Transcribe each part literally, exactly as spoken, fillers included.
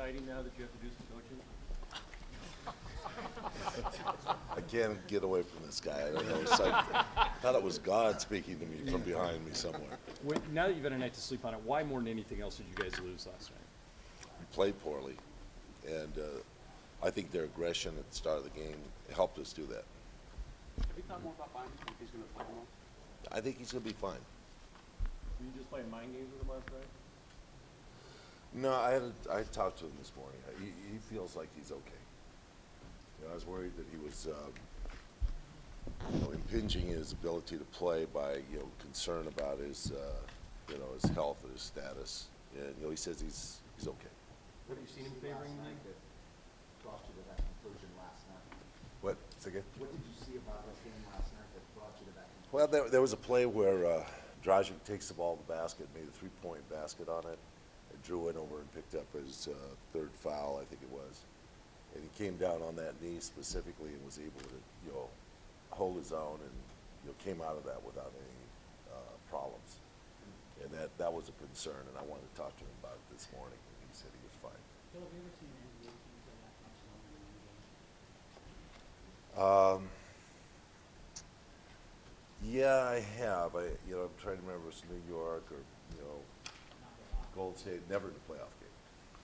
exciting now that you have to do some coaching? I can't get away from this guy. I don't know. It's like, I thought it was God speaking to me from behind me somewhere. When, now that you've had a night to sleep on it, why more than anything else did you guys lose last night? We played poorly, and uh, I think their aggression at the start of the game helped us do that. Have you thought more about Bynum, if he's going to play more? I think he's going to be fine. Were you just playing mind games with him last night? No, I had a, I talked to him this morning. He, he feels like he's okay. You know, I was worried that he was uh, you know, impinging his ability to play by you know concern about his uh, you know his health and his status. And you know he says he's he's okay. Have you seen him favoring last me? night that brought you to that conclusion last night? What? Say again? What did you see about that game last night that brought you to that conclusion? Well, there, there was a play where uh, Dragic takes the ball to the basket, made a three-point basket on it, and Drew went over and picked up his uh, third foul, I think it was. And he came down on that knee specifically and was able to, you know, hold his own and, you know, came out of that without any uh, problems. And that, that was a concern, and I wanted to talk to him about it this morning, and he said he was fine. Bill, have you ever seen an N B A team play that much longer in one game? Um, yeah, I have. I, you know, I'm trying to remember if it's New York or, you know, Not very often. Golden State, never in a playoff game.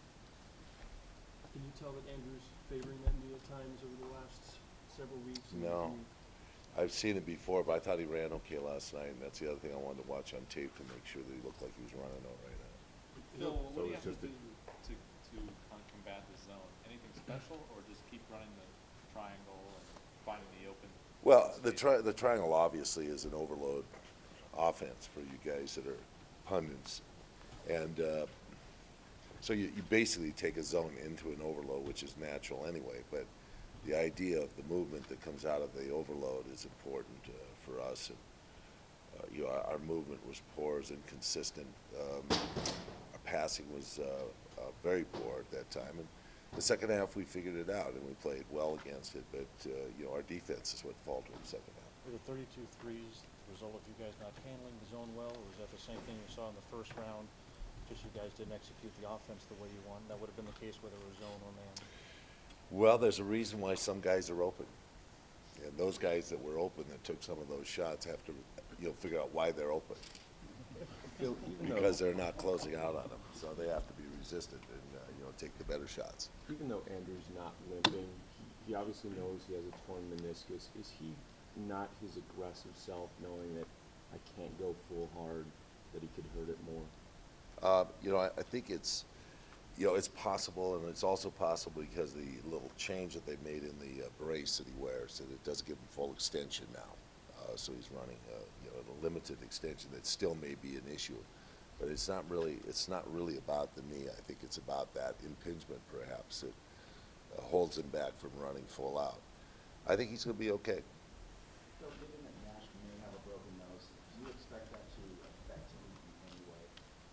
Can you tell that Andrew's favoring them at times over the last several weeks? And No. can you- I've seen it before, but I thought he ran okay last night, and that's the other thing I wanted to watch on tape to make sure that he looked like he was running all right now. Phil, what So do you it's have to just do a- to, to kind of combat the zone? Anything special, or just keep running the triangle and finding the open? Well, the space? tri- the triangle obviously is an overload offense for you guys that are pundits. And uh, so you, you basically take a zone into an overload, which is natural anyway, but the idea of the movement that comes out of the overload is important uh, for us. And, uh, you know, our, our movement was poor, was inconsistent. Um, our passing was uh, uh, very poor at that time. And the second half, we figured it out, and we played well against it. But, uh, you know, our defense is what faltered in the second half. Were the thirty-two threes the result of you guys not handling the zone well, or was that the same thing you saw in the first round? Just you guys didn't execute the offense the way you wanted. That would have been the case whether it was zone or man. Well, there's a reason why some guys are open. And those guys that were open that took some of those shots have to, you know, figure out why they're open. Bill, even Because though, they're not closing out on them. So they have to be resistant and, uh, you know, take the better shots. even though Andrew's not limping, he, he obviously knows he has a torn meniscus. Is he not his aggressive self, knowing that I can't go full hard, that he could hurt it more? Uh, you know, I, I think it's, you know, it's possible, and it's also possible because the little change that they made in the uh, brace that he wears, that it does give him full extension now. Uh, so he's running, uh, you know, a limited extension that still may be an issue. But it's not really, it's not really about the knee. I think it's about that impingement, perhaps, that uh, holds him back from running full out. I think he's going to be okay. So given that Nash may have a broken nose, do you expect that to affect him in any way?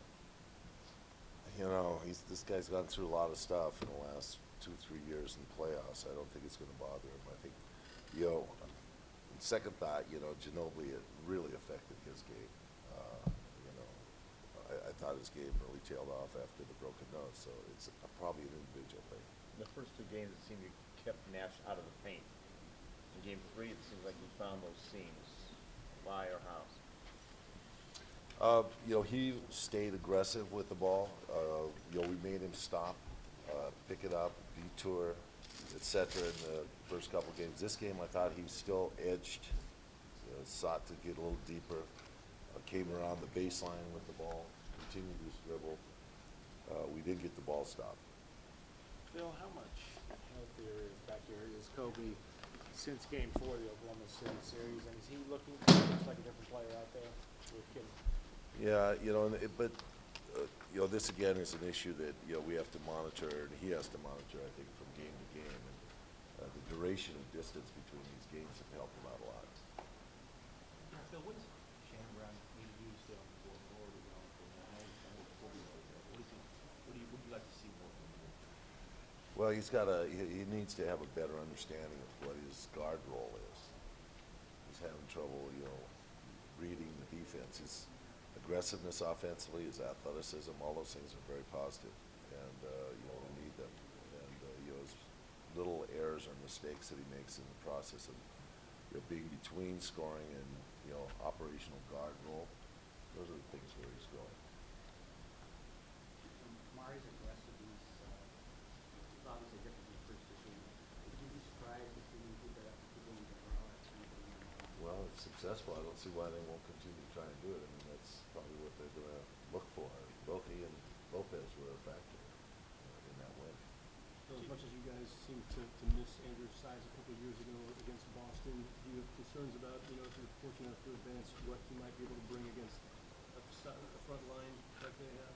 You know, he's, this guy's gone through a lot of stuff in the last two, three years in the playoffs. I don't think it's going to bother him. I think, you know, on second thought, you know, Ginobili, it really affected his game. Uh, you know, I, I thought his game really tailed off after the broken nose, so it's a, probably an individual thing. The first two games, it seemed you kept Nash out of the paint. In game three, it seems like you found those seams. Why or how? Uh, you know, he stayed aggressive with the ball. Uh, you know, we made him stop, uh, pick it up, detour, et cetera in the first couple of games. This game, I thought he still edged, you know, sought to get a little deeper, uh, came around the baseline with the ball, continued his dribble. Uh, we did get the ball stopped. Phil, how much healthier is back here is Kobe since Game Four of the Oklahoma City series, and is he looking just like a different player out there with Kim? Yeah, you know, and it, but uh, you know, this again is an issue that you know we have to monitor, and he has to monitor, I think, from game to game. And uh, the duration of distance between these games have helped him out a lot. Yeah, Phil, what does Shannon Brown need to do still going forward? You know, for the night? I know before we go there, what is he? What do you What do you like to see more from him? Well, he's got a he, he needs to have a better understanding of what his guard role is. He's having trouble, you know, reading the defense. His aggressiveness offensively, his athleticism, all those things are very positive. And uh, you know, we need to little errors or mistakes that he makes in the process of, you know, being between scoring and, you know, operational guard role. Those are the things where he's going. Mari's aggressiveness, uh, is obviously different from the first two games. Would you be surprised to see him keep that up for games in a row at some point? Well, if successful, I don't see why they won't continue to try and do it. I mean, that's probably what they're gonna look for. Both he and Lopez were a factor uh, in that win. So as much as you guys seem to, to miss Andrew's size a couple of years ago against Boston, do you have concerns about, you know, if you're fortunate enough to advance, what he might be able to bring against a, si- a front line like they have?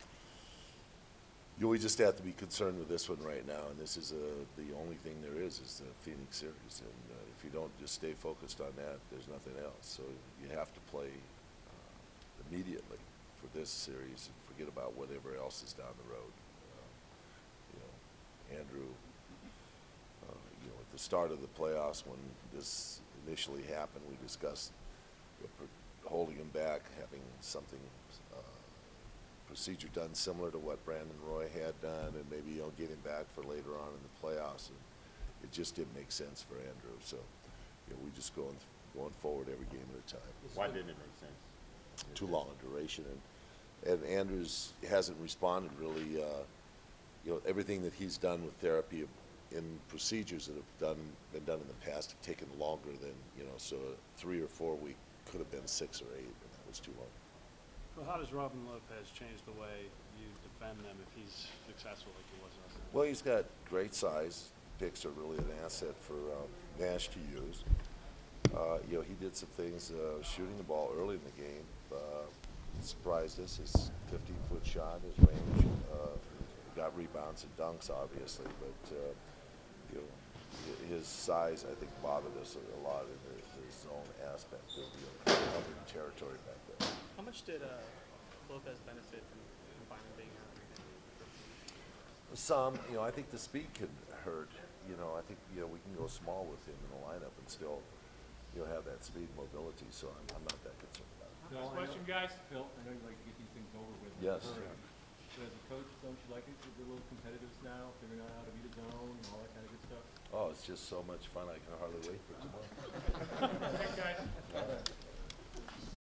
You, we just have to be concerned with this one right now, and this is uh the only thing there is, is the Phoenix series. And uh, if you don't just stay focused on that, there's nothing else. So you have to play uh, immediately for this series and forget about whatever else is down the road. Uh, you know, Andrew, uh, you know, at the start of the playoffs when this initially happened, we discussed you know, per- holding him back, having something uh, procedure done similar to what Brandon Roy had done, and maybe, you know, get him back for later on in the playoffs. And it just didn't make sense for Andrew. So, you know, we just going going forward every game at a time. Why didn't it make sense? Too long a duration, and and Andrews hasn't responded really. Uh, you know, everything that he's done with therapy in procedures that have done been done in the past have taken longer than, you know. So a three or four week could have been six or eight, and that was too long. Well, how does Robin Lopez change the way you defend them if he's successful like he was last night? Well, he's got great size. Picks are really an asset for uh, Nash to use. Uh, you know, he did some things uh, shooting the ball early in the game. Uh, surprised us. His fifteen-foot shot, his range, uh, got rebounds and dunks, obviously, but uh, you know, hi- his size, I think, bothered us a, a lot in the, the zone aspect of, you know, covering territory back there. How much did uh, Lopez benefit from combining being out? Some, you know, I think the speed could hurt. You know, I think, you know, we can go small with him in the lineup and still, you know, have that speed mobility, so I'm, I'm not that concerned about it. Phil, Last I question, know- guys? Phil, I know you like to get these things over with. in a Yes. hurry. But as a coach, don't you like it, to be a little competitive now, figuring out how to beat a zone and all that kind of good stuff? Oh, it's just so much fun. I can hardly wait for tomorrow. Thanks, guys.